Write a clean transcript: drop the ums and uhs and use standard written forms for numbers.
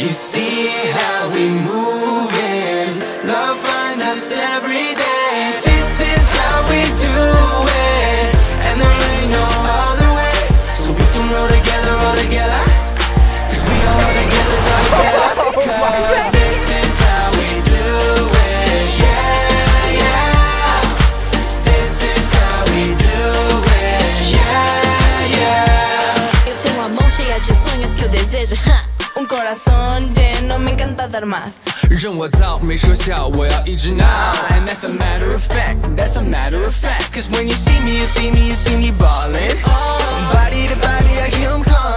You see how we moving, love finds us every day. This is how we do it, and there ain't no other way. So we can roll together, cause we gon' roll together, so it's better. Cause this is how we do it, yeah, yeah. This is how we do it, yeah, yeah. Eu tenho amor cheia de sonhos que eu desejo, Un corazón lleno, me encanta dar más. 任我造没说笑，我要一直闹。And that's a matter of fact, that's a matter of fact. Cause when you see me, you see me, you see me ballin'. Body to body, I hear 'em calling.